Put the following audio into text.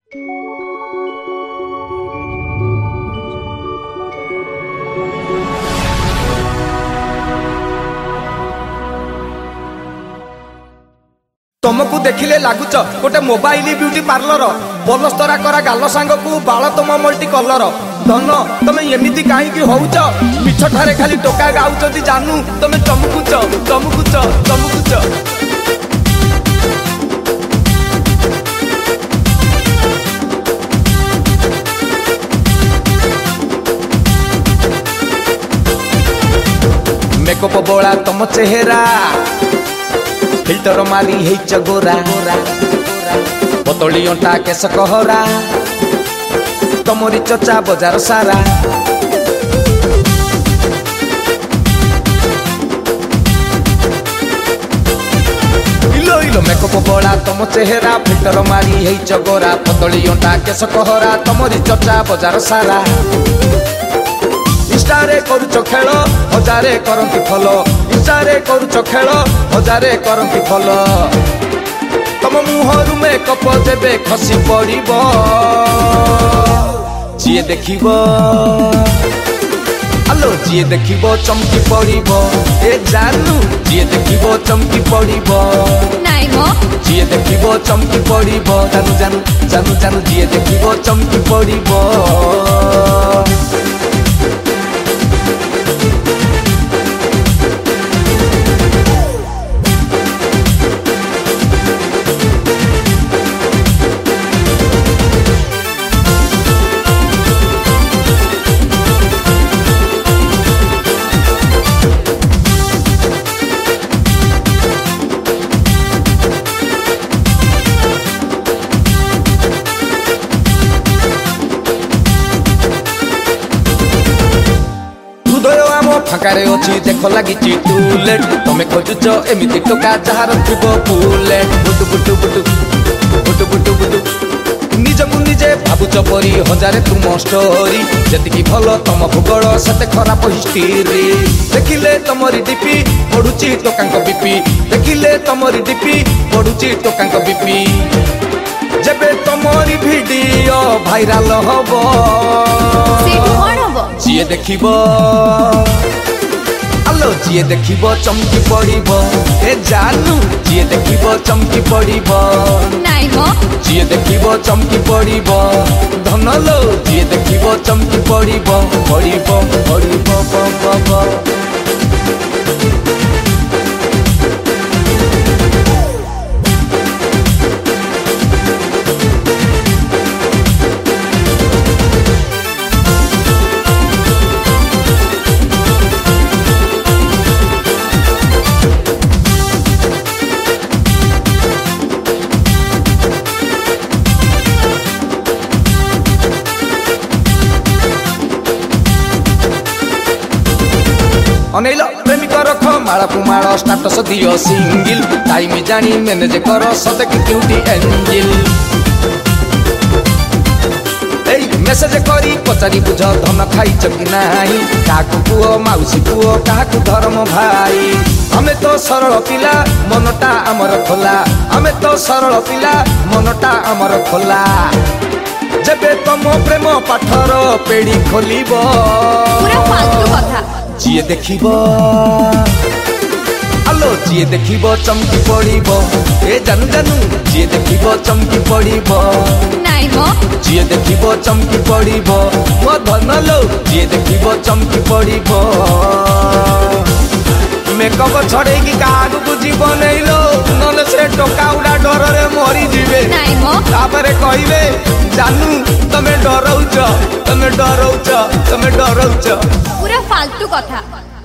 तुमको देखिले लगुच गोटे मोबाइल ब्यूटी पार्लर बलस्तरा करा गाल सांग को बाल तुम मल्टी कलर धन तुम एमती कहीं होच मिछ ठारे खाली टोका गाउच जानू तुम चमकुच चमकुच चमकुच मेकअप बोला तुम चेहरा फिल्टर मारी है चगोरा पतली अंटा केस कहरा तमरी चचा बजार सारा इलो इलो मेकअप बोला तुम चेहरा फिल्टर मारी है चगोरा पतली अंटा केस कहरा तमरी चचा बजार सारा इंस्टारे करुच खेल हजारे करंती फलो इंस्टारे करुच खेल हजारे करंती फलो तम मुहरु मेकअप जेबे खसी पड़िबो जिए देखिबो आलो जिए देखिबो चमकी पड़िबो ए जानू जिए देखिबो चमकी पड़िबो नाइ मो जिए देखिबो चमकी पड़िबो जानू जानू जानू जानू जिए देखिबो चमकी पड़िबो फाकारे अच्छी देख लगी टूलेट तमें खोजुच एमती टोका जार थो बुलेट बुटु बुटु बुटु बुटु बुटु बुटु निजकु निजे भावुच परी हजारे तुम स्टोरी जतिकी भल तम भूगोल सते खराब हिस्ट्री देखिले तमरी डीपी पड़ुची टोकांक बीपी देखिले तमरी डीपी पड़ुची टोकांक बीपी जबे तमरी वीडियो भाइराल हबो जिए देखिबो आलो जिए देखिबो चमकी पड़िबो ए जानू जिए देखिबो चमकी पड़िबो नाइ मो जिए देखिबो चमकी पड़िबो धन लो जिए देखिबो चमकी पड़िबो पड़िबो पड़िबो बो अनेल प्रेमिक रख माला कुमार स्टाटस दियो सिंगिल टाइम जानी मैनेज कर सदक ब्यूटी एंजिल मेसेज करी पचारि बुझ धन खाइच कि नाही काकु पुओ माउसी पुओ काकु धर्म भाई हमें तो सरल पिला मनटा आमर खोला हमें तो सरल पिला मनटा आमर खोला जबे तुम प्रेम पाठर पेड़ी खोलिबो पूरा फालतू कथा जिए देखिबो आलो जिए देखिबो चमकी पड़िबो ए जानू जानू जिए देखिबो चमकी पड़िबो नाइ मो जिए देखिबो चमकी पड़िबो मो धन लो जिए देखिबो चमकी पड़िबो मेकअप छड़े की कागु को जीवन लो नले से टोका उडा डर रे मरी जीवे नाइ मो तापरे कहिबे जानू तमे डरौच तमे डरौच तमे डरौच पूरा फालतू कथा।